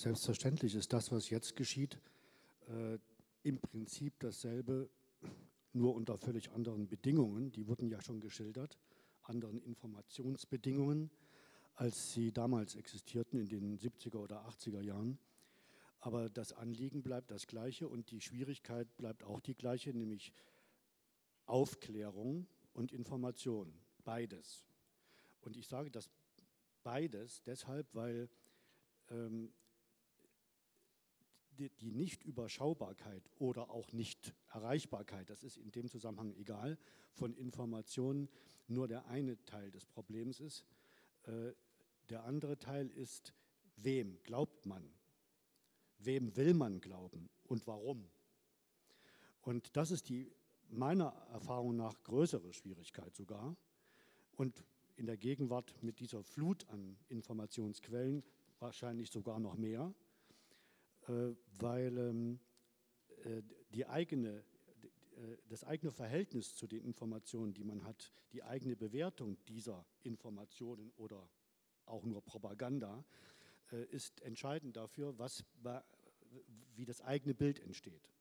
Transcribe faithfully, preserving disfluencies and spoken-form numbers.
Selbstverständlich ist das, was jetzt geschieht, äh, im Prinzip dasselbe, nur unter völlig anderen Bedingungen. Die wurden ja schon geschildert, anderen Informationsbedingungen, als sie damals existierten in den siebziger oder achtziger Jahren. Aber das Anliegen bleibt das gleiche und die Schwierigkeit bleibt auch die gleiche, nämlich Aufklärung und Information, beides. Und ich sage das beides deshalb, weil ähm, die, die Nichtüberschaubarkeit oder auch Nichterreichbarkeit, das ist in dem Zusammenhang egal, von Informationen nur der eine Teil des Problems ist. Äh, der andere Teil ist, wem glaubt man? Wem will man glauben und warum? Und das ist die meiner Erfahrung nach größere Schwierigkeit sogar. Und in der Gegenwart mit dieser Flut an Informationsquellen wahrscheinlich sogar noch mehr, äh, weil ähm, äh, die eigene, äh, das eigene Verhältnis zu den Informationen, die man hat, die eigene Bewertung dieser Informationen oder auch nur Propaganda, äh, ist entscheidend dafür, was, wie das eigene Bild entsteht.